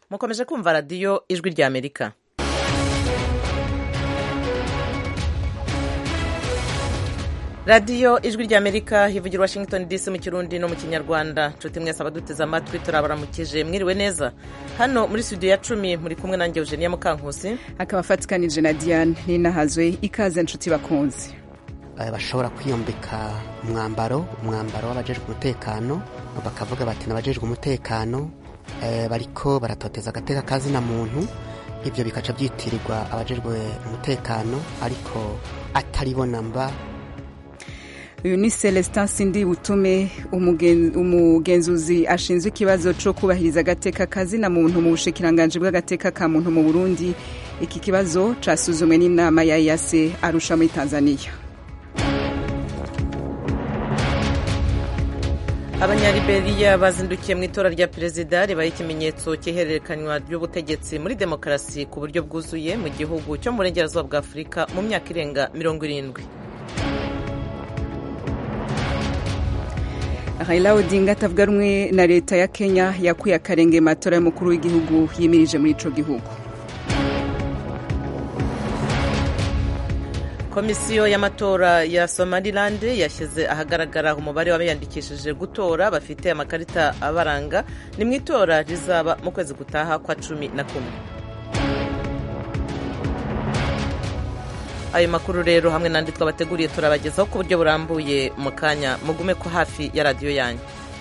mukomeje kumva radiyo ijwi rya Amerika. radiyo ijwi rya Amerika hivugira Washington DC mu Kirundi no mu Kinyarwanda. Nshuti mwese abaduteze amatwi turabaramukije, mwiriwe neza. Hano muri studio ya 10 muri kumwe nanjye Eugenia Mukankusi, akaba afatikanije na Diane Ninahazwe. Ikaze nshuti bakunzi. Bashobora kwiyombeka umwambaro w'abajejwe umutekano, bakavuga bati n'abajejwe umutekano bariko baratoteza agateka kazina muntu, ivyo bikaca byitirirwa abajejwe umutekano ariko ataribona mba. Uyu ni Celestin Sindi Butume, umugenzuzi ashinzwe ikibazo cyo kubahiriza agateka kazina muntu mu bushikiranganje bw'agateka ka muntu mu Burundi. Iki kibazo casuzumwe n'inama ya EAC Arusha muri Tanzania. Abanyaliberia bazindukiye mu itora rya perezida ribaye ikimenyetso cy'ihererekanywa ry'ubutegetsi muri demokarasi ku buryo bwuzuye mu gihugu cyo mu burengerazuba bwa Afurika mu myaka irenga 70. Raila Odinga atavuga rumwe na leta ya Kenya yakuye akarenge matora y'umukuru w'igihugu yimirije muri ico gihugu. Komisiyo y'amatora ya Somaliland yashyize ahagaragara umubare w'abiyandikishije gutora bafite amakarita abaranga. Ni mu itora rizaba mu kwezi gutaha kwa 11. Ayo makuru rero hamwe n'andi twabateguriye turabagezaho ku buryo burambuye mu kanya. Mugume ko hafi ya radiyo yanyu.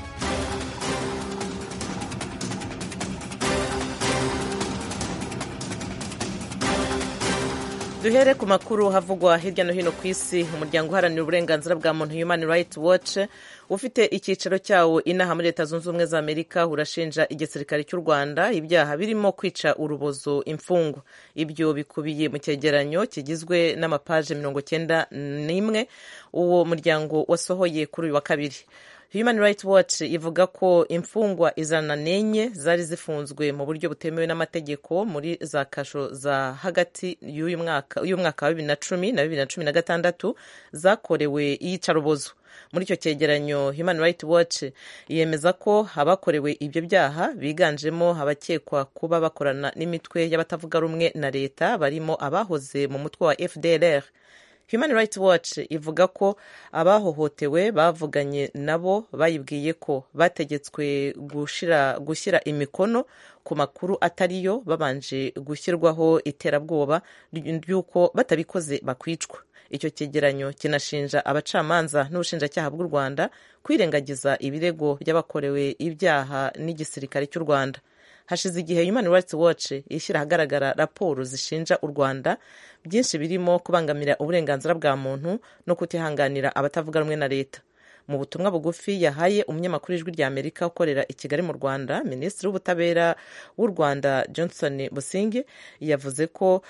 Duhere ku makuru havugwa hirya no hino ku isi. Umuryango uharanira uburenganzira bwa muntu Human Rights Watch ufite icyicaro cyawo inaha muri Leta Zunze Ubumwe za Amerika urashinja igisirikare cy'u Rwanda ibyaha birimo kwica urubozo imfungwa. Ibyo bikubiye mu cyegeranyo kigizwe n'amapaje 91 uwo muryango wasohoye kuri uyu wa kabiri. Human Rights Watch ivuga ko imfungwa 104 zari zifunzwe mu buryo butemewe n'amategeko muri za kasho za hagati y'uyu mwaka wa 2010 na 2016 zakorewe iyicarubozo. Muri icyo cyegeranyo Human Rights Watch yemeza ko abakorewe ibyo byaha biganjemo abakekwa kuba bakorana n'imitwe y'abatavuga rumwe na leta barimo abahoze mu mutwe wa FDLR. Human Rights Watch ivuga ko abahohotewe bavuganye nabo bayibwiye ko bategetswe gushyira imikono ku makuru atariyo babanje gushyirwaho iterabwoba ry'uko batabikoze bakwicwa. Icyo cyegeranyo kinashinja abacamanza n'ubushinjacyaha bw'u Rwanda kwirengagiza ibirego by'abakorewe ibyaha n'igisirikare cy'u Rwanda. Hashize igihe Human Rights Watch ishyira ahagaragara raporo zishinja u Rwanda byinshi birimo kubangamira uburenganzira bwa muntu no kutihanganira abatavuga rumwe na leta. Mu butumwa bugufi yahaye umunyamakuru ijwi rya Amerika ukorera i Kigali mu Rwanda, Minisitiri w'Ubutabera w'u Rwanda Johnson Businge yavuze ko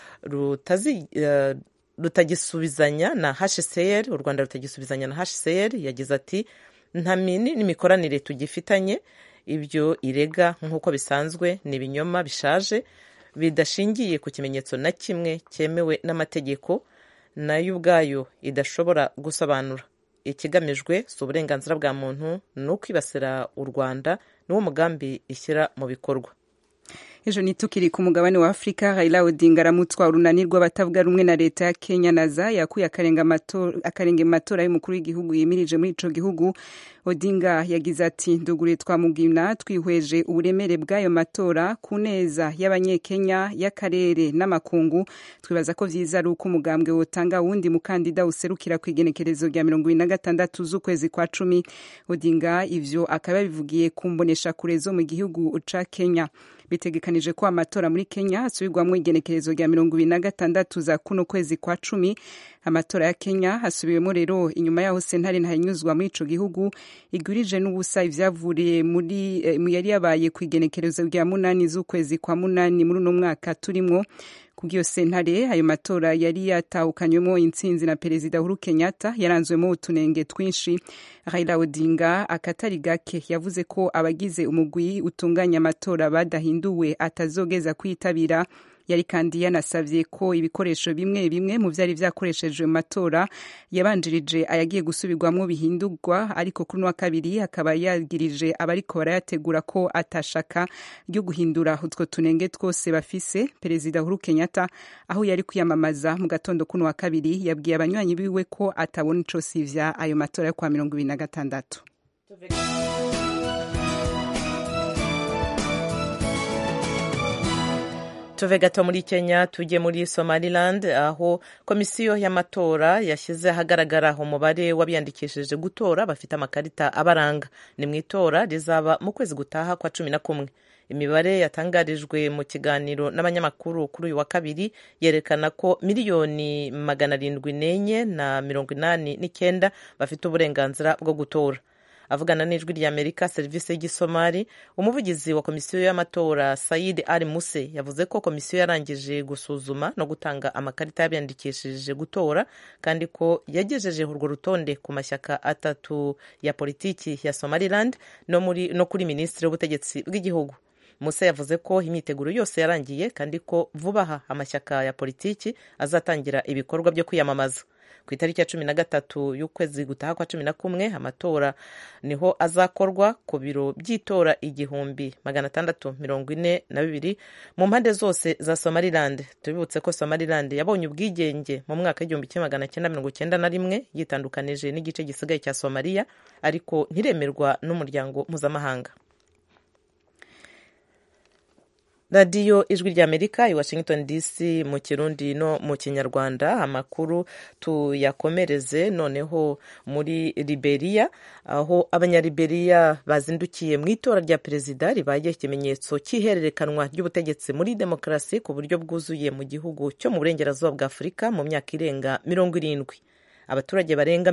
rutagisubizanya na HCR, u Rwanda rutagisubizanya na HCR. Yagize ati nta n'imikoranire tugifitanye. Ibyo irega nk'uko bisanzwe ni ibinyoma bishaje bidashingiye ku kimenyetso na kimwe cyemewe n'amategeko, nayo ubwayo idashobora gusobanura. Ikigamijwe si uburenganzira bwa muntu, ni ukwibasira u Rwanda n'uwo mugambi ishyira mu bikorwa. Ejo nitukiri ku mugabane wa Afrika, Raila Odinga aramutswa urunani rw'abatavuga rumwe na leta ya Kenya naza yakuye akarenge matora y'umukuru w'igihugu yimirije muri ico gihugu. Odinga yagize ati ndugure twamugina twihweje uburemere bw'ayo matora ku neza y'abanyekenya y'akarere n'amakungu, twibaza ko vyiza ari uko umugambwe wotanga wundi mukandida userukira ku igenekerezo rya 26 z'ukwezi kwa 10. Odinga ivyo akaba bivugiye kumbonesha kure zo mu gihugu ca Kenya. Bitegekanije ko amatora muri Kenya asubirwamwo igenekerezo rya 26 za kuno kwezi kwa 10. Amatora ya Kenya hasubiwemo rero inyuma yaho sentare ntanyuzwa muri ico gihugu igurije n'ubusa ivyavuriye muri yari yabaye ku igenekerezo rya 8 z'ukwezi kwa 8 muri no mwaka turimwo. Kugiyo sentare ayo matora yari yatahukanyemo intsinzi na Perezida Uhuru Kenyatta yaranzwemo utunenge twinshi. Raila Odinga akatari gake yavuze ko abagize umugwi utunganya amatora badahinduwe atazogeza kwitabira yari kandi yanasavye ko ibikoresho bimwe bimwe mu vyari vyakoreshejwe mu matora yabanjirije ayagiye gusubirwamwo bihindurwa, ariko kuri wa kabiri akaba yagirije abariko barayategura ko atashaka ryo guhindura utwo tunenge twose bafise. Perezida Uhuru Kenyatta aho yari kwiyamamaza mu gatondo kuno wa kabiri yabwiye abanywanyi biwe ko atabona ico sivya ayo matora yo kwa 2026. tuve gato muri Kenya tujye muri Somaliland aho komisiyo y'amatora yashyize ahagaragara umubare w'abiyandikishije gutora bafite amakarita abaranga. Ni mu itora rizaba mu kwezi gutaha kwa 11. Imibare yatangarijwe mu kiganiro n'abanyamakuru kuri uyu wa kabiri yerekana ko 1,789,089 bafite uburenganzira bwo gutora. Avugana n'ijwi ry'Amerika serivisi y'igisomali, umuvugizi wa komisiyo y'amatora Said Ali Muse yavuze ko komisiyo yarangije gusuzuma no gutanga amakarita y'abiyandikishije gutora kandi ko yagejeje urwo rutonde ku mashyaka 3 ya politiki ya Somaliland no kuri minisitiri w'ubutegetsi bw'igihugu. Muse yavuze ko imyiteguro yose yarangiye kandi ko vuba aha amashyaka ya politiki azatangira ibikorwa byo kwiyamamaza. Ku itariki ya 13 y'ukwezi gutaha kwa 11 amatora niho azakorwa ku biro by'itora 1642 mu mpande zose za Somaliland. Tubibutse ko Somaliland yabonye ubwigenge mu mwaka 1991 yitandukanije n'igice gisigaye cya Somalia, ariko ntiremerwa n'umuryango mpuzamahanga. Radio Ijwi ry'Amerika i Washington DC mu Kirundi no mu Kinyarwanda. Amakuru tuyakomereze noneho muri Liberia aho abanyaliberia bazindukiye mu itora rya perezida ribaye ikimenyetso cy'ihererekanwa ry'ubutegetsi muri demokarasi ku buryo bwuzuye mu gihugu cyo mu burengerazuba bwa Afurika mu myaka irenga 70. Abaturage barenga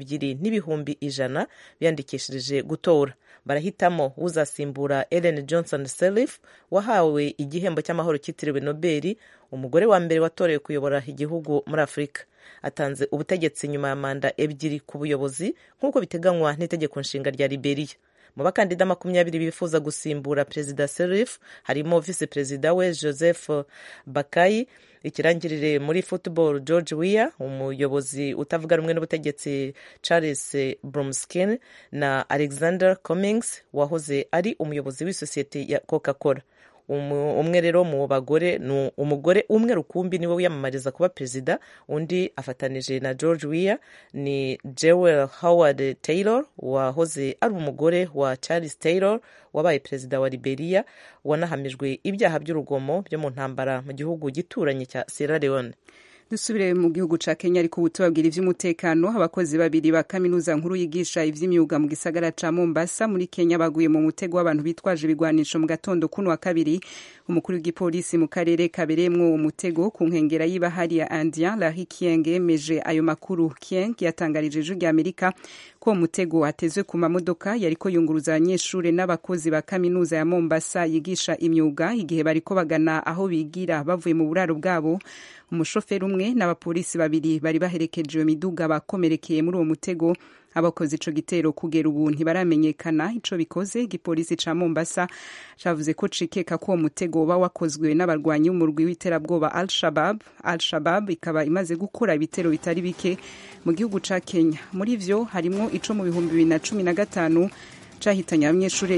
2,100,000 biyandikishije gutora. Barahitamo uzasimbura Ellen Johnson Sirleaf wahawe igihembo cy'amahoro cyitiriwe Nobel, umugore wa mbere watorewe kuyobora igihugu muri Afurika. Atanze ubutegetsi nyuma ya manda 2 ku buyobozi nk'uko biteganywa n'itegeko nshinga rya Liberia. Mu bakandida 20 bifuza gusimbura Perezida Sirleaf harimo Vice Perezida we Joseph Boakai, ikirangirire muri football George Weah, umuyobozi utavuga rumwe n'ubutegetsi Charles Bromskin na Alexander Cummings wahoze ari umuyobozi w'isosiyete ya Coca-Cola. Umwe rero mu bagore umugore umwe rukumbi niwe wiyamamariza kuba perezida, undi afatanije na George Weah ni Jewel Howard Taylor wahoze ari umugore wa Charles Taylor wabaye perezida wa Liberia wanahamijwe ibyaha by'urugomo byo mu ntambara mu gihugu gituranye cya Sierra Leone. Dusubire mu gihugu ca Kenya ariko ubutubabwira ivy'umutekano. Abakozi babiri ba kaminuza nkuru yigisha ivy'imyuga mu gisagara ca Mombasa muri Kenya baguye mu mutego w'abantu bitwaje ibigwanisho mu gatondo kuno wa kabiri. Umukuru w'igipolisi mu karere kabereyemwo umutego ku nkengera y'ibahari ya India Larry Kieng yemeje ayo makuru. Kieng yatangarije ijwi ry'Amerika ko umutego watezwe ku mamodoka yariko yunguruza abanyeshure n'abakozi ba kaminuza ya Mombasa yigisha imyuga igihe bariko bagana aho bigira bavuye mu buraro bwabo. Umushoferi umwe n'abapolisi babiri bari baherekeje iyo miduga bakomerekeye muri uwo mutego. Abakoze ico gitero kugera ubu ntibaramenyekana ico bikoze. Igipolisi ca Mombasa cavuze ko cikeka ko uwo mutego uba wakozwe n'abarwanyi b'umurwi w'iterabwoba Al-Shabaab ikaba imaze gukora ibitero bitari bike mu gihugu ca Kenya. Muri vyo harimo ico mu 2015 cahitanye abanyeshure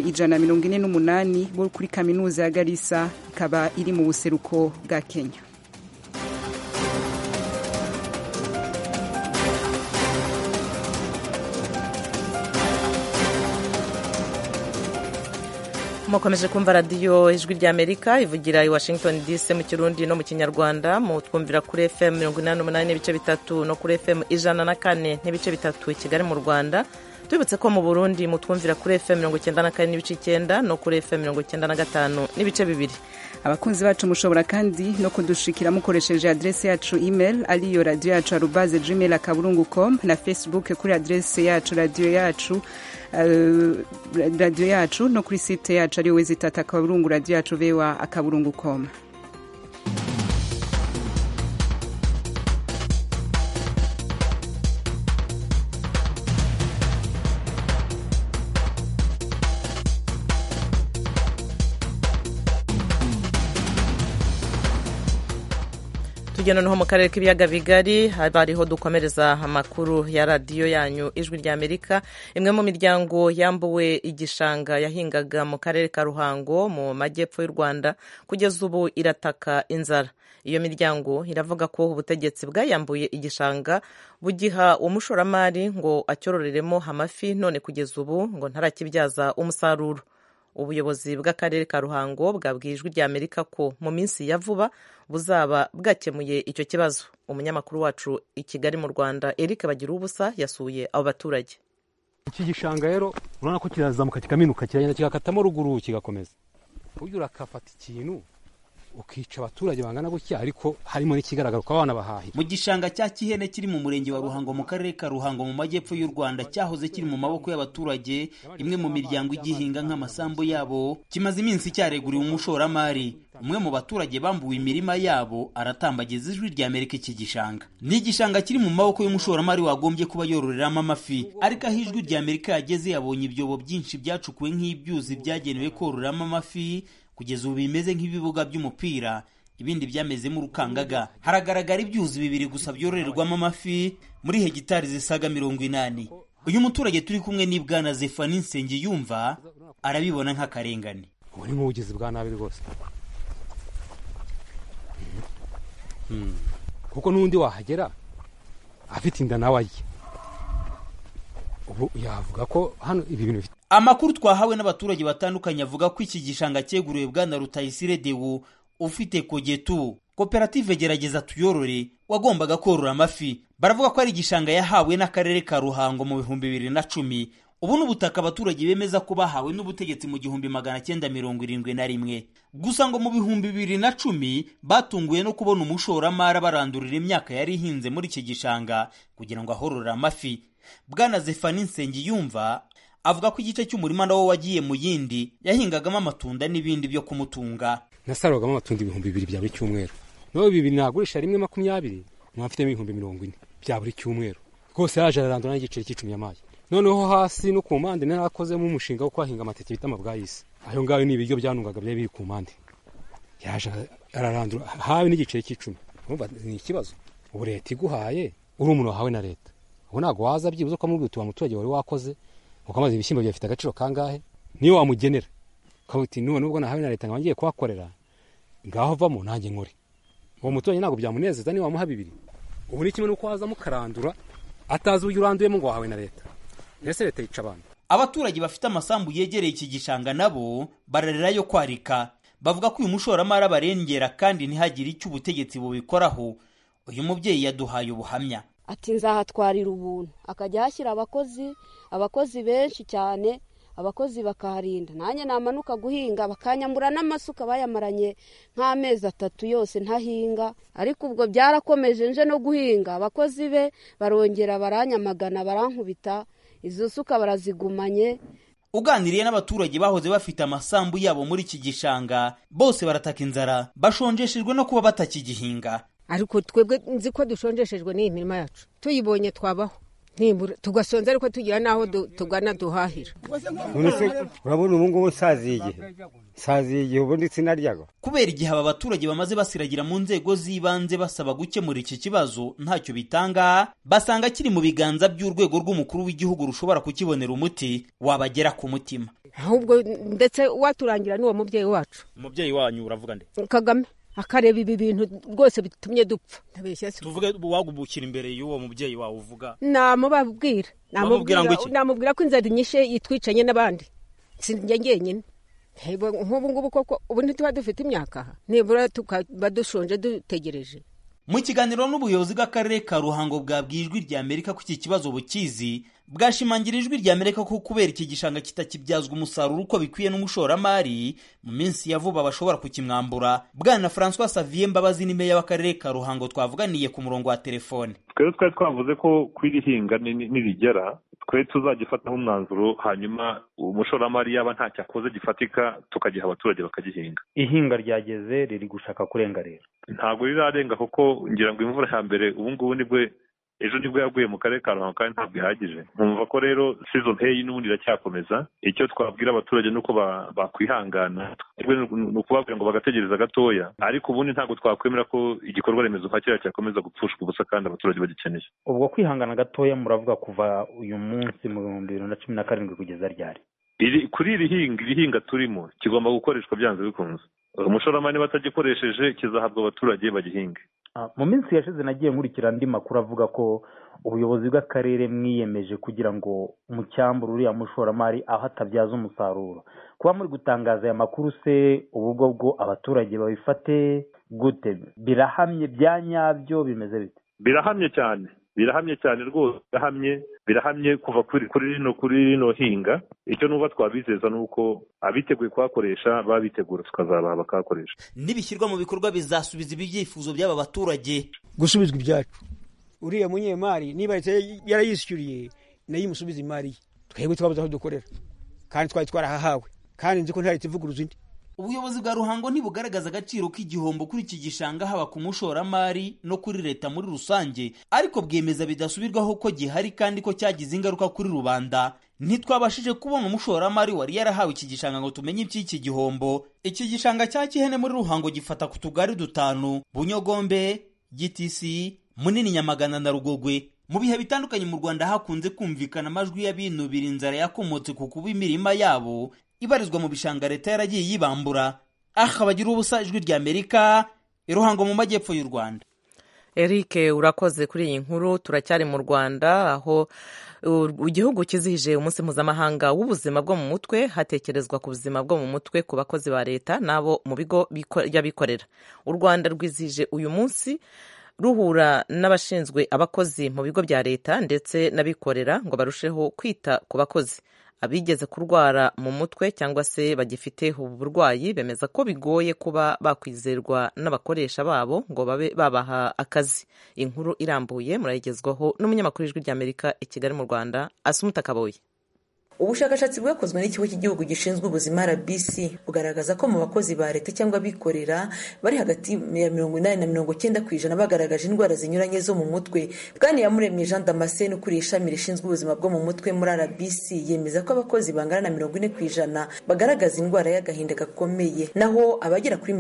148 bo kuri kaminuza ya Garissa ikaba iri mu buseruko bwa Kenya. Mukomeje kumva radio Ijwi ry'Amerika ivugira i Washington DC mu Kirundi no mu Kinyarwanda. Mu twumvira kuri FM 88.3 no kuri FM 104.3 i Kigali mu Rwanda. Tubibutse ko mu Burundi mu twumvira kuri FM 94.9 no kuri FM 95.2. Abakunzi bacu mushobora kandi no kudushikira mukoresheje adresse yacu email ariyo radio@gmail.com na Facebook kuri adresse yacu radio yacu no kuri site yacu ariyo www.radio yacu voa.com. tujya noneho mu karere k'ibiyaga bigari bariho dukomereza amakuru ya radiyo yanyu ijwi rya Amerika. Imwe mu miryango yambuwe igishanga yahingaga mu karere ka Ruhango mu majyepfo y'u Rwanda kugeza ubu irataka inzara. Iyo miryango iravuga ko ubutegetsi bwayambuye igishanga bugiha umushoramari ngo acyororeremo amafi, none kugeza ubu ngo ntarakibyaza umusaruro. Ubuyobozi bw'akarere ka Ruhango bwabwiye ijwi rya Amerika ko mu minsi ya vuba buzaba bwakemuye icyo kibazo. Umunyamakuru wacu i Kigali mu Rwanda Eric Bagiruwubusa yasuye abo baturage. Iki gishanga rero urabona ko kirazamuka kikaminuka kiragenda kigakatamo ruguru kigakomeza. Buryo urakafata ikintu ukica abaturage bangana gutya, ariko harimo n'ikigaragara ko abana bahahi. Mu gishanga cya Kihene kiri mu murenge wa Ruhango mu karere ka Ruhango mu majyepfo y'u Rwanda cyahoze kiri mu maboko y'abaturage, imwe mu miryango igihinga nk'amasambu yabo, kimaze iminsi cyareguriwe umushoramari. Umwe mu baturage bambuwe imirima yabo aratambagiza ijwi rya Amerika iki gishanga. Ni igishanga kiri mu maboko y'umushoramari wagombye kuba yororeramo amafi, ariko aho ijwi rya Amerika yageze yabonye ibyobo byinshi byacukuwe nk'ibyuzi byagenewe kororeramo amafi, kugeza ubu bimeze nk'ibibuga by'umupira, ibindi byamezemo urukangaga. Haragaragara ibyuzi bibiri gusa byororerwamo amafi muri hegitari zisaga 80. Uyu muturage turi kumwe ni Bwana Zefani Nsengiyumva arabibona nk'akarengane. Ubu ni nk'ubugizi bwa nabi rwose, kuko n'undi wahagera afite inda nawe ajya, ubu yavuga ko hano ibi bintu bifite. Amakuru twahawe n'abaturage batandukanye avuga ko iki gishanga cyeguriwe Bwana Rutayisire Deo ufite Kogetu, koperative Gerageza Tuyorore, wagombaga korora amafi. Baravuga ko ari igishanga yahawe n'akarere ka Ruhango mu 2010. Ubu n'ubutaka abaturage bemeza ko bahawe n'ubutegetsi mu 1971. Gusa ngo mu 2010 batunguye no kubona umushoramari barandurira imyaka yari ihinze muri iki gishanga kugira ngo ahorore amafi. Bwana Zefani Nsengiyumva avuga ko igice cy'umurima nawo wagiye mu yindi yahingagamo amatunda n'ibindi byo kumutunga. Nasarogamo amatunda 2,000 bya buri cyumweru. No 2 nagurisha rimwe 20, mwafite 40 bya buri cyumweru. Rwose yaje arandura n'igiceri cy'icumi y'amayi. Noneho hasi no ku mpande narakozemo umushinga wo kwahinga amateke bita amabwayisi. Ayo ngayo ni ibiryo byanungaga bya biri ku mpande. Yaje ararandura hawe n'igiceri cy'icumi. Urumva ni ikibazo. Ubu leta iguhaye uri umuntu wahawe na leta. Ubu ntago waza byibuze ko mubwira tuba muturage wari wakoze ukamaze ibishyimbo byafite agaciro kangahe, niyo wamugenera kabuti nubwo nahawe na leta ngiye kuhakorera ngaho vamo nanjye nkore. Uwo muturage ntago byamunezeza ni wamuha 2. Ubu ni kimwe nuko waza mukarandura atazi uyu uranduyemo ngo wahawe na leta. Ese leta yica abantu. Abaturage bafite amasambu yegereye iki gishanga nabo bararira yo kwarika, bavuga ko uyu mushoramari abarengera kandi ntihagire icyo ubutegetsi bubikoraho. Uyu mubyeyi yaduhaye ubuhamya ati nzahatwarira ubuntu, akajya hashyira abakozi benshi cyane, abakozi bakaharinda. Nanjye namanuka guhinga bakanyambura n'amasuka bayamaranye nk'amezi 3 yose ntahinga, ariko ubwo byarakomeje nje no guhinga. Abakozi be barongera baranyamagana barankubita, izo suka barazigumanye. Uganiriye n'abaturage bahoze bafite amasambu yabo muri iki gishanga, bose barataka inzara, bashonjeshejwe no kuba batakigihinga. Ariko twebwe nzi ko dushonjeshejwe n'iyi mirima yacu, tuyibonye twabaho ntimbura tugasonza, ariko tugira naho tugana duhahira. Urabona ubu ngubu saziye ubundi sinaryaga. Kubera igihe aba baturage bamaze basiragira mu nzego z'ibanze basaba gukemura iki kibazo ntacyo bitanga, basanga kiri mu biganza by'urwego rw'umukuru w'igihugu rushobora kukibonera umuti wabagera ku mutima. Ahubwo ndetse waturangira n'uwo mubyeyi wacu. Umubyeyi wanyu uravuga nde? Kagame akareba ibi bintu rwose bitumye dupfa. Tuvuge wagubukira imbere y'uwo mubyeyi wawe uvuga. Namubwira ko inzara nyishe yitwicanye n'abandi. Sinjye ngenyine. Nk'ubu ngubu koko ubu ntituba dufite imyaka, nibura tukaba dushonje dutegereje. Mu kiganiro n'ubuyobozi bw'akarere ka Ruhango bwabwiye ijwi rya Amerika ko iki kibazo bukizi, bwashimangira ijwi rya Amerika ko kubera iki gishanga kitakibyazwa umusaruro uko bikwiye n'umushoramari, mu minsi ya vuba bashobora kukimwambura. Bwana François Xavier Mbabazi ni meya w'akarere ka Ruhango twavuganiye ku murongo wa telefone. Twari twavuze ko kwirihinga nirigera twe tuzagifataho umwanzuro, hanyuma umushoramari yaba ntacyo akoze gifatika tukagiha abaturage bakagihinga. Ihinga ryageze riri gushaka kurenga rero. Ntabwo rirarenga kuko ngira ngo imvura ya mbere ubu ngubu nibwo ejo nibwo yaguye mu karere ka Ruhango kandi ntabwo ihagije. Nkumva ko rero season hey n'ubundi iracyakomeza. Icyo twabwira abaturage nuko bakwihangana, ni ukubabwira ngo bagategereza gatoya, ariko ubundi ntabwo twakwemera ko igikorwa remezo nka kiriya cyakomeza gupfushwa ubusa kandi abaturage bagikeneye. Ubwo kwihangana gatoya muravuga kuva uyu munsi mu 2017 kugeza ryari? Kuri iri hinga turimo kigomba gukoreshwa byanze bikunze. Umushoramari batagikoresheje kizahabwa abaturage bagihinga. Mu minsi yashize nagiye nkurikira andi makuru avuga ko ubuyobozi bw'akarere mwiyemeje kugira ngo mu cyambu uriya mushoramari aho atabyaza umusaruro. Kuba muri gutangaza aya makuru se ubwo bwo abaturage babifate gute? Birahamye bya nyabyo bimeze bite? Birahamye cyane rwose, birahamye kuva kuri rino hinga. Icyo nuba twabizeza nuko abiteguye kuhakoresha babitegura tukazabaha bakahakoresha. Nibishyirwa mu bikorwa bizasubiza ibyifuzo by'aba baturage. Gusubizwa ibyacu. Uriya munyemari niba yarayishyuriye nayo imusubiza imari. Twebwe twabuze aho dukorera. Kandi twari twarahahawe. Kandi nzi ko ntari tivuguruza indi. Ubuyobozi bwa Ruhango ntibugaragaza agaciro k'igihombo kuri iki gishanga haba ku mushoramari no kuri leta muri rusange, ariko bwemeza bidasubirwaho ko gihari kandi ko cyagize ingaruka kuri rubanda. Ntitwabashije kubona umushoramari wari yarahawe iki gishanga ngo tumenye iby'iki gihombo. Iki gishanga cya Kihene muri Ruhango gifata ku tugari 5: Bunyogombe, Gitisi, Munini, Nyamagana na Rugogwe. Mu bihe bitandukanye mu Rwanda hakunze kumvikana amajwi y'abinubira inzara yakomotse ku kuba imirima yabo ibarizwa mu bishanga leta yaragiye yibambura. Bagira ubusa, Ijwi ry'Amerika, Ruhango mu majyepfo y'u Rwanda. Eric, urakoze kuri iyi nkuru. Turacyari mu Rwanda aho igihugu kizihije umunsi mpuzamahanga w'ubuzima bwo mu mutwe. Hatekerezwa ku buzima bwo mu mutwe ku bakozi ba leta n'abo mu bigo by'abikorera. U Rwanda rwizihije uyu munsi ruhura n'abashinzwe abakozi mu bigo bya leta ndetse n'abikorera ngo barusheho kwita ku bakozi. Abigeze kurwara mu mutwe cyangwa se bagifite uburwayi bemeza ko bigoye kuba bakwizerwa n'abakoresha babo ngo babe babaha akazi. Inkuru irambuye murayigezwaho n'umunyamakuru w'Ijwi ry'Amerika i Kigali mu Rwanda, Asumuta Kaboyi. Ubushakashatsi bwakozwe n'ikigo cy'igihugu gishinzwe ubuzima RBC bugaragaza ko mu bakozi ba leta cyangwa bikorera bari hagati ya 80 na 90% bagaragaje indwara zinyuranye zo mu mutwe. Bwana Iyamuremye Jean Damascene ukuriye ishami rishinzwe ubuzima bwo mu mutwe muri RBC yemeza ko abakozi bangana na 40% bagaragaza indwara y'agahinda gakomeye, naho abagera kuri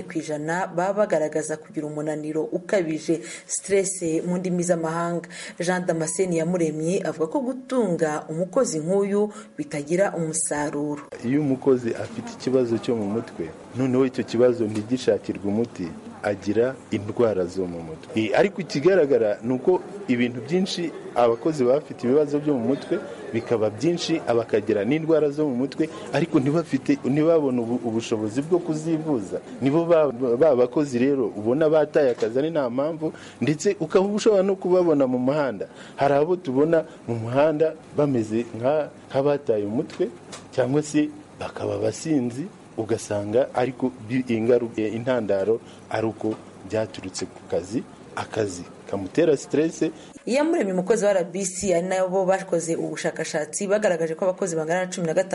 80% baba bagaragaza kugira umunaniro ukabije, stress mu ndimi z'amahanga. Jean Damascene Iyamuremye avuga ko gutunga umukozi nk'uyu bitagira umusaruro. Iyo umukozi afite ikibazo cyo mu mutwe, noneho icyo kibazo ntigishakirwa umuti, agira indwara zo mu mutwe. Ariko ikigaragara nuko ibintu byinshi abakozi bafite ibibazo byo mu mutwe bikaba byinshi, abakagira n'indwara zo mu mutwe ariko ntibabona ubushobozi bwo kuzivuza. Nibo babakozi rero ubona bataye akazi ari nta mpamvu, ndetse ukaba ushobora no kubabona mu muhanda. Hari abo tubona mu muhanda bameze nk'abataye umutwe cyangwa se bakaba basinzi, ugasanga ariko ingaruka intandaro ari uko byaturutse ku akazi kamutera stress. Iyamuremye umukozi wa RBC ari nabo bakoze ubushakashatsi bagaragaje ko abakozi bangana na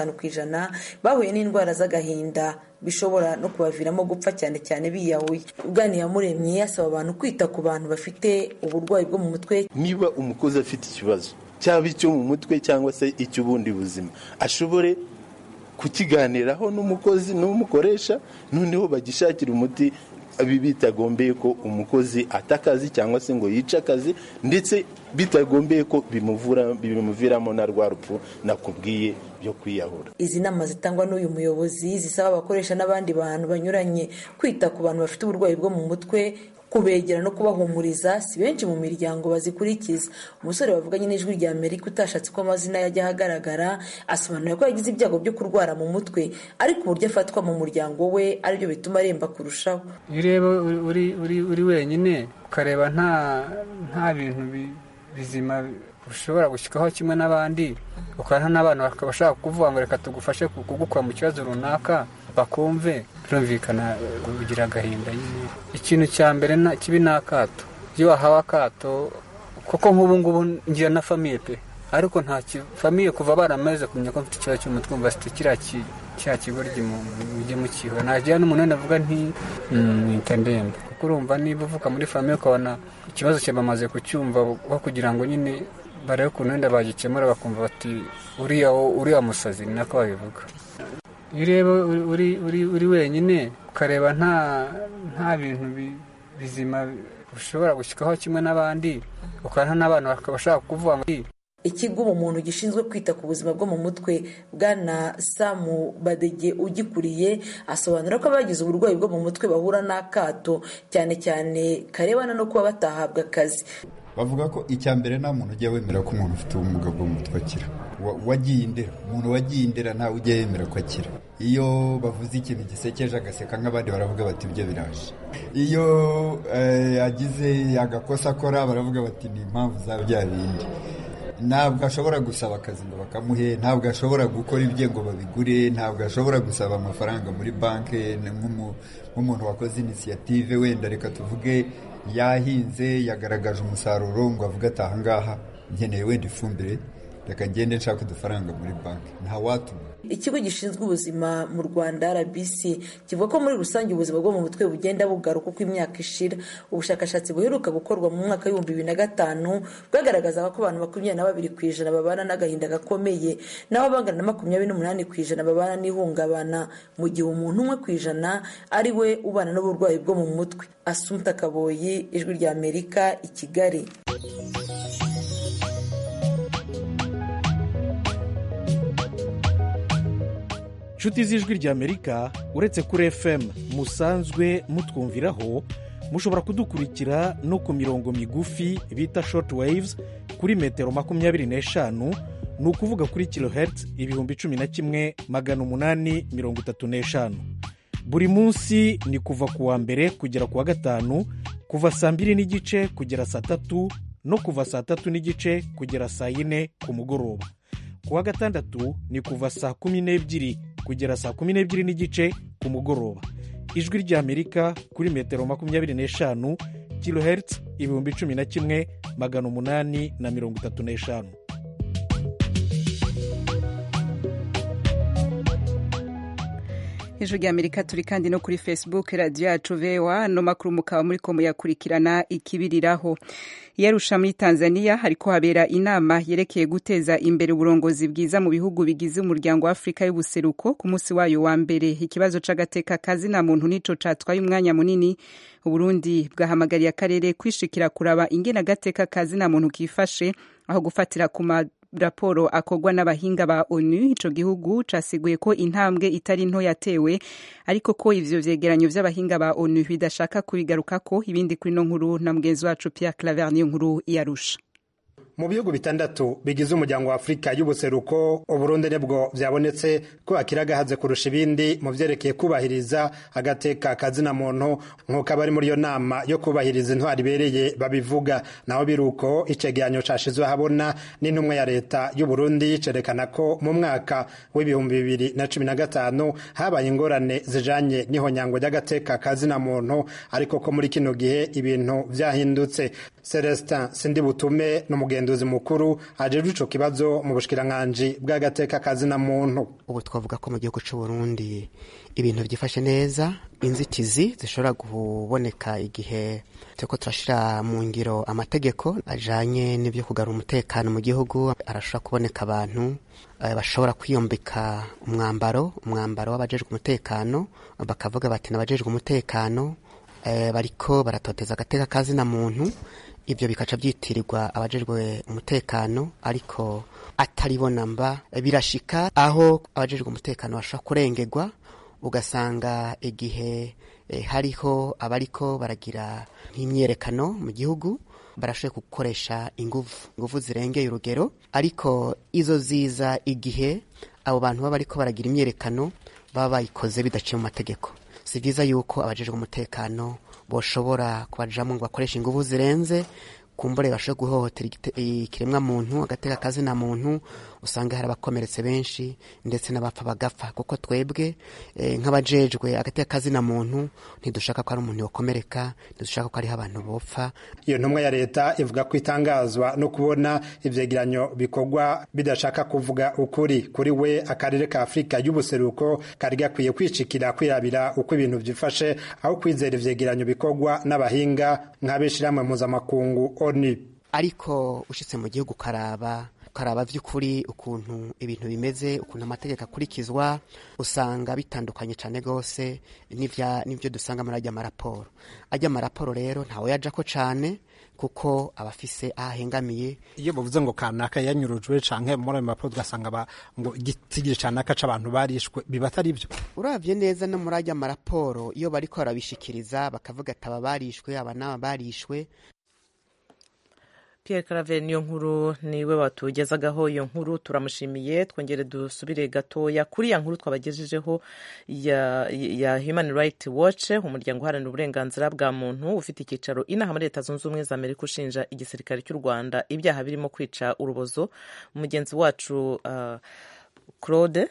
15% bahuye n'indwara z'agahinda bishobora no kubaviramo gupfa cyane biyahuye. Bwana Iyamuremye yasaba abantu kwita ku bantu bafite uburwayi bwo mu mutwe. Niba umukozi afite ikibazo cyaba icyo mu mutwe cyangwa se icy'ubundi buzima, ashobore kukiganiraho n'umukozi n'umukoresha, noneho bagishakira umuti bitagombeye ko umukozi atakazi cyangwa se ngo yice akazi, ndetse bitagombeye ko bimuviramo na rwa rupfu nakubwiye byo kwiyahura. Izi nama zitangwa n'uyu muyobozi zisaba abakoresha n'abandi bantu banyuranye kwita ku bantu bafite uburwayi bwo mu mutwe, kubegera no kubahumuriza. Si benshi mu miryango bazikurikiza. Umusore bavuganye n'Ijwi ry'Amerika utashatse ko amazina yajya ahagaragara asobanura ko yagize ibyago byo kurwara mu mutwe, ariko uburyo afatwa mu muryango we aribyo bituma aremba kurushaho. Iyo ureba uri wenyine ukareba nta bintu bizima ushobora gushyikaho kimwe n'abandi, ukarana n'abantu bakabashaka kuvuga ngo reka tugufashe kugukura mu kibazo runaka bakumve, birumvikana ugira agahinda nyine. Ikintu cya mbere kibi n'akato. Iyo wahawe akato, kuko nk'ubu ngubu ngira na famiye pe, ariko nta famiye kuva baramaze kumenya ko mfite ikibazo cy'umutwe, mva kiriya cya kigoryi mujye mukiha nagira n'umuntu navuga nti mwita ndembe kuko urumva niba uvuka muri famiye ukabona ikibazo cye bamaze kucyumva kugira ngo nyine barebe ukuntu wenda bagikemura bakumva bati uriya musazi ni nako babivuga. Iyo ureba uri wenyine ukareba nta bintu bizima ushobora gushyikaho kimwe n'abandi ukabona n'abantu bakabashaka kuvuga ngo ikigo umuntu gishinzwe kwita ku buzima bwo mu mutwe bwana Samu Badege ugikuriye asobanura ko abagize uburwayi bwo mu mutwe bahura n'akato cyane cyane karebana no kuba batahabwa akazi. Bavuga ko icya mbere nta muntu ujya wemera ko umuntu ufite ubumuga bwo mu mutwe akira. Umuntu wagiye indera ntawe ujya yemera ko akira. Iyo bavuze ikintu gisekeje agaseka nk'abandi baravuga bati ibyo biraje. Iyo agize agakosa akora baravuga bati ni impamvu za bya bindi. Ntabwo ashobora gusaba akazi ngo bakamuhe, ntabwo ashobora gukora ibye ngo babigure, ntabwo ashobora gusaba amafaranga muri banki nk'umuntu wakoze inisiyative wenda reka tuvuge yahinze yagaragaje umusaruro ngo avuge ati ahangaha nkeneye wenda ifumbire reka ngende nshaka udufaranga muri banki ntawatuma. Ikigo gishinzwe ubuzima mu Rwanda RBC kivuga ko muri rusange ubuzima bwo mu mutwe bugenda bugaruka uko imyaka ishira. Ubushakashatsi buheruka gukorwa mu mwaka w'2005 bwagaragazaga ko abantu 22% babana n'agahinda gakomeye naho abangana na 28% babana n'ihungabana mu gihe umuntu 1% ari we ubana n'uburwayi bwo mu mutwe. Assumpta Kaboyi, Ijwi rya Amerika, i Kigali. Inshuti z'Ijwi rya Amerika uretse kuri FM musanzwe mutwumviraho mushobora kudukurikira no ku mirongo migufi bita short waves kuri metero 25 ni ukuvuga kuri kilohertz 11,835. Buri munsi ni kuva ku wa mbere kugera ku wa gatanu kuva saa 2:30 kugera saa 3 no kuva saa 3:30 kugera saa 4 ku mugoroba. Ku wa gatandatu ni kuva saa 12 kugera saa 12:30 ku mugoroba. Ijwi rya Amerika kuri metero 25 kilohertz 11,835. Ijwi rya Amerika turi kandi no kuri Facebook radio yacu VOA no makuru mukaba muri ko muyakurikirana ikibiriraho. Yarusha muri Tanzania hariko habera inama yerekeye guteza imbere uburongozi bwiza mu bihugu bigize umuryango wa Afrika y'ubuseruko ku munsi wayo wa mbere. Ikibazo c'agateka kazi na muntu nico catwaye umwanya munini. Uburundi bwahamagariye akarere kwishikira kuraba ingena gateka kazi na muntu kifashe aho gufatira ku raporo akogwa n'abahinga ba ONU. Ico gihugu casiguye ko intambwe itari nto yatewe ariko ko ivyo vyegeranyo vy'abahinga ba ONU bidashaka kubigarukako. Ibindi kuri no nkuru na mugenzi wacu Pierre Claver niyo nkuru yarusha. Mu bihugu bitandatu bigize umuryango wa Afrika y'ubuseruko Uburundi nebwo vyabonetse ko akiragahaze kurusha ibindi mu vyerekeye kubahiriza agateka kazina muntu nkuko abari muri yo nama yo kubahiriza intwari bereye babivuga. Naho biruko icegeranyo cashizwe habona n'intumwa ya leta y'u Burundi cerekana ko mu mwaka w'2015 habaye ingorane zijanye n'ihonyango ry'agateka kazina muntu ariko ko muri kino gihe ibintu vyahindutse. Celestin Sindibutume n'umugenduzi mukuru ajeje ico kibazo mu bushikiranganje bw'agateka kazina muntu. Ubu twavuga ko mu gihugu cy'u Burundi ibintu byifashe neza, inzitizi zishobora kuboneka igihe cyko turashira mu ngiro amategeko ajanye n'ibyo kugarura umutekano mu gihugu. Arashobora kuboneka abantu bashobora kwiyombeka umwambaro w'abajejwe umutekano bakavuga bati nabajejwe umutekano bariko baratoteza agateka kazina muntu. Ibyo bikaca byitirirwa abajejwe umutekano ariko ataribona mba birashika aho abajejwe umutekano bashaka kurengerwa ugasanga igihe hariho abariko baragira nk'imyerekano mu gihugu barashoboye gukoresha inguvu zirengeye urugero ariko izo ziza igihe abo bantu baba bariko baragira imyerekano baba bayikoze bidaciye mu mategeko. Si byiza yuko abajejwe umutekano boshobora kubajamo ngo bakoresha inguvu zirenze kumbure bashe guhohotera ikiremwa muntu agateka kazina muntu, usanga hari abakomeretse benshi ndetse n'abapfa bagapfa, kuko twebwe nk'abajejwe agateka kazina muntu ntidushaka ko ari umuntu yokomereka, ntidushaka ko hariho abantu bopfa. Iyo ntumwa ya leta ivuga ko itangazwa no kubona ivyegeranyo bikorwa bidashaka kuvuga ukuri. Kuri we akarere ka Afrika y'ubuseruko kari gakwiye kwicikira kwirabira uko ibintu vyifashe aho kwizera ivyegeranyo bikorwa n'abahinga nk'abishirahamwe mpuzamakungu ONU. Ariko ushitse mu gihugu karaba vy'ukuri ukuntu ibintu bimeze, ukuntu amategeko akurikizwa, usanga bitandukanye cyane gose n'ivyo dusanga muri ajya maraporo. Ajya maraporo rero ntawe yajako cyane kuko abafise ahengamiye. Iyo bavuze ngo kanaka yanyurujwe canke muri ayo maporo tugasanga ngo igitigire canaka c'abantu barishwe, biba atari byo. Uravye neza no muri ajya maraporo iyo bariko barabishikiriza bakavuga ati aba barishwe, aba n'aba barishwe. Pierre Claver niyo nkuru niwe watugezagaho iyo nkuru, turamushimiye. Twongere dusubire gatoya kuri ya nkuru twabagejejeho ya Human Rights Watch, umuryango uharanira uburenganzira bwa muntu ufite icyicaro inaha muri Leta Zunze Ubumwe za Amerika ushinja igisirikare cy'u Rwanda ibyaha birimo kwica urubozo. Umugenzi wacu Claude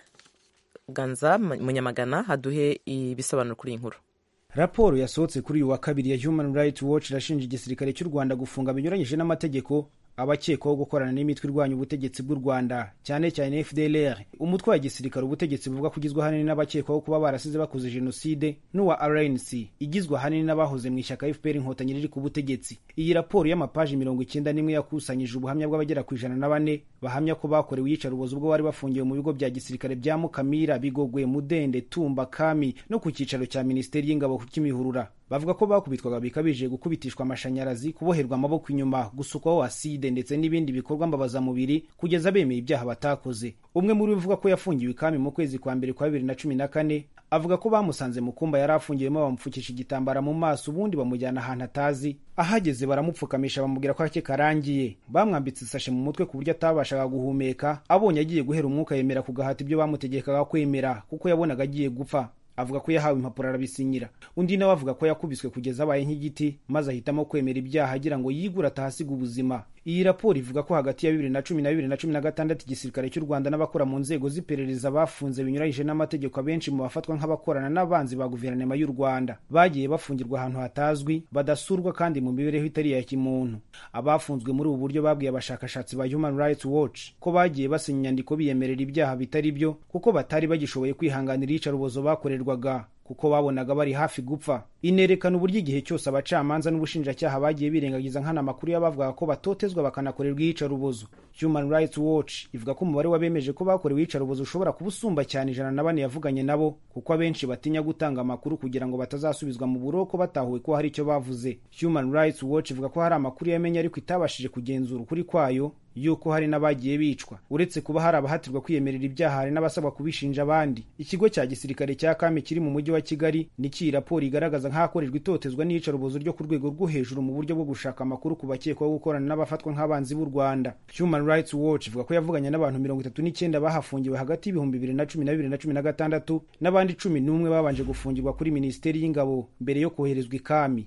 Ganza Munyamagana haduhe ibisobanuro kuri iyi nkuru. Raporo yasohotse kuri uyu wa kabiri ya Human Rights Watch irashinja igisirikare cy'u Rwanda gufunga binyuranyije n'amategeko abakekwaho gukorana n'imitwe irwanya ubutegetsi bw'u Rwanda, cyane cyane FDLR, umutwe wa gisirikare ubutegetsi buvuga kugizwe ahanini n'abakekwaho kuba barasize bakoze jenoside, n'uwa RNC igizwe ahanini n'abahoze mu ishyaka FPR inkotanyi riri ku butegetsi. Iyi raporo y'amapaji 91 yakusanyije ubuhamya bw'abagera ku 104 bahamya ko bakorewe iyicarubozo ubwo bari bafungiwe mu bigo bya gisirikare bya Mukamira, Bigogwe, Mudende, Tumba, Kami no ku cyicaro cya Minisiteri y'Ingabo ku Kimihurura. Bavuga ko bakubitwaga bikabije, gukubitishwa amashanyarazi, kuboherwa amaboko inyuma, gusukwaho aside ndetse n'ibindi bikorwa mbabazamubiri kugeza bemeye ibyaha batakoze. Umwe muri bivuga ko yafungiwe Kami mu kwezi kwa mbere kwa 2014 avuga ko bamusanze mu kumba yari afungiyemo, bamupfukisha igitambara mu maso, ubundi bamujyana ahantu atazi. Ahageze baramupfukamisha bamubwira ko ake karangiye, bamwambitse isashe mu mutwe ku buryo atabashaga guhumeka. Abonye agiye guhera umwuka yemera kugahata ibyo bamutegekaga kwemera kuko yabonaga agiye gupfa. Avuga ko yahawe impapuro arabisinyira. Undi nawe avuga ko yakubiswe kugeza abaye nk'igiti maze ahitamo kwemera ibyaha agira ngo yigura atahasiga ubuzima. Iyi raporo ivuga ko hagati ya 2010 na 2016 igisirikare cy'u Rwanda n'abakora mu nzego z'iperereza bafunze binyuranyije n'amategeko abenshi mu bafatwa nk'abakorana n'abanzi ba guverinoma y'u Rwanda. Bagiye bafungirwa ahantu hatazwi, badasurwa kandi mu mibereho itari ya kimuntu. Abafunzwe muri ubu buryo babwiye abashakashatsi ba Human Rights Watch ko bagiye basinya inyandiko biyemerera ibyaha bitari byo kuko batari bagishoboye kwihanganira iyicarubozo bakorerwaga, kuko babonaga bari hafi gupfa. Inerekana uburyo igihe cyose abacamanza n'ubushinjacyaha bagiye birengagiza nkana makuru y'abavuga ko batotezwa bakanakorerwa iyicarubozo. Human Rights Watch ivuga ko umubare w'abemeje ko bakorewe iyicarubozo ushobora kubusumba cyane 104 yavuganye nabo, kuko abenshi batinya gutanga amakuru kugira ngo batazasubizwa mu buroko batahuwe ko hari icyo bavuze. Human Rights Watch ivuga ko hari amakuru yamenye ariko itabashije kugenzura ukuri kwayo, yuko hari n'abagiye bicwa. Uretse kuba hari abahatirwa kwiyemerera ibyaha, hari n'abasabwa kubishinja abandi. Ikigo cya gisirikare cya Kami kiri mu mujyi wa Kigali niki raporo igaragaza nk'ahakorerwa itotezwa n'iyicarubozo ryo ku rwego rwo hejuru mu buryo bwo gushaka amakuru ku bakekwaho gukorana n'abafatwa nk'abanzi b'u Rwanda. Human Rights Watch ivuga ko yavuganye n'abantu 39 bahafungiwe hagati y'ibihumbi 2010 na 2016 n'abandi 11 babanje gufungirwa kuri Minisiteri y'Ingabo mbere yo koherezwa i Kami.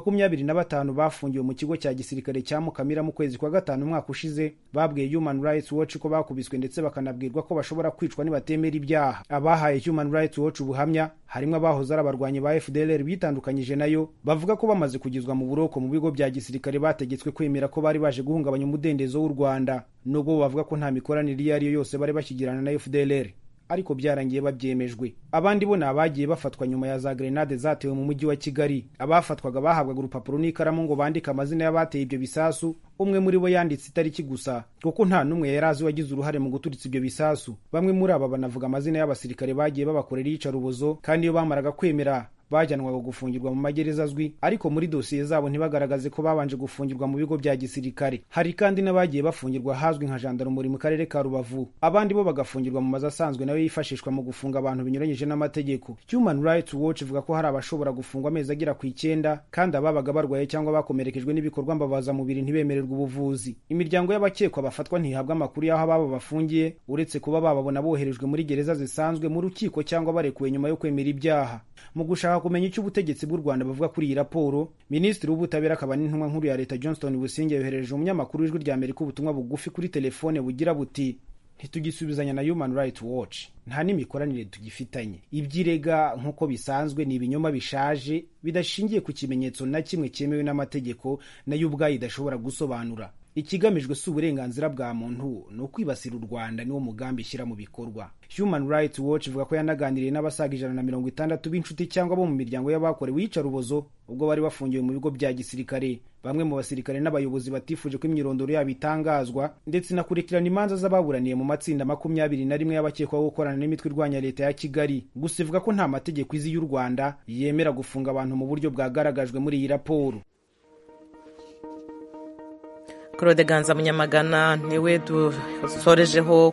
25 bafungiwe mu kigo cya gisirikare cya Mukamira mu kwezi kwa gatanu umwaka ushize. Babwiye Human Rights Watch ko bakubiswe ndetse bakanabwirwa ko bashobora kwicwa nibatemera ibyaha. Abahaye Human Rights Watch ubuhamya harimo abahoze ari abarwanyi ba FDLR bitandukanyije nayo, bavuga ko bamaze kugizwa mu buroko mu bigo bya gisirikare bategetswe kwemera ko bari baje guhungabanya umudendezo w'u Rwanda, nubwo bavuga ko nta mikoranire iyo ari yo yose bari bashyigirana na FDLR, ariko byarangiye babyemejwe. Abandi bo nabagiye bafatwa nyuma ya za grenade zatewe mu mujyi wa Kigali. Abafatwaga bahabwaga urupapuro n'ikaramu ngo bandike amazina y'abateye ibyo bisasu. Umwe muri bo yanditse itariki gusa kuko nta numwe yarazi wagize uruhare mu guturitsa ibyo bisasu. Bamwe muri aba banavuga amazina y'abasirikare bagiye babakorera iyicarubozo, kandi iyo bamaraga kwemera bajyanwaga gufungirwa mu magereza azwi, ariko muri dosiye zabo ntibagaragaze ko babanje gufungirwa mu bigo bya gisirikare. Hari kandi n'abagiye bafungirwa hazwi nka Gendarmerie mu karere ka Rubavu, abandi bo bagafungirwa mu mazu asanzwe nayo yifashishwa mu gufunga abantu binyuranyije n'amategeko. Human Rights Watch ivuga ko hari abashobora gufungwa amezi agera ku 9 kandi ababaga barwaye cyangwa bakomerekejwe n'ibikorwa mbabaza mubiri ntibemererwa ubuvuzi. Imiryango y'abakekwa bafatwa ntihabwa amakuru y'aho ababo bafungiye, uretse kuba bababona boherejwe muri gereza zisanzwe mu rukiko cyangwa barekuwe nyuma yo kwemera ibyaha. Mu gushaka gushaka kumenya icyo ubutegetsi bw'u Rwanda bavuga kuri iyi raporo, Minisitiri w'Ubutabera akaba n'intumwa nkuru ya Leta Johnston Busingye yohereje umunyamakuru w'Ijwi rya Amerika ubutumwa bugufi kuri telefone bugira buti ntitugisubizanya na Human Rights Watch, nta n'imikoranire tugifitanye. Ibyirega nk'uko bisanzwe ni ibinyoma bishaje bidashingiye ku kimenyetso na kimwe cyemewe n'amategeko nayo ubwayo idashobora gusobanura. Ikigamijwe si uburenganzira bwa muntu no kwibasira u Rwanda niwo mugambi ishyira mu bikorwa. Human Rights Watch ivuga ko yanaganiriye n'abasaga 160 b'inshuti cyangwa bo mu miryango y'abakorewe iyicarubozo ubwo bari bafungiwe mu bigo bya gisirikare. Bamwe mu basirikare n'abayobozi batifuje ko imyirondoro yabo itangazwa ndetse na kurekerana imanza z'ababuraniye mu matsinda 21 y'abakekwaho gukorana n'imitwe irwanya leta ya Kigali. Gusa ivuga ko nta mategeko izi y'u Rwanda yemera gufunga abantu mu buryo bwagaragajwe muri iyi raporo. Claude Ganza Munyamagana niwe dusorejeho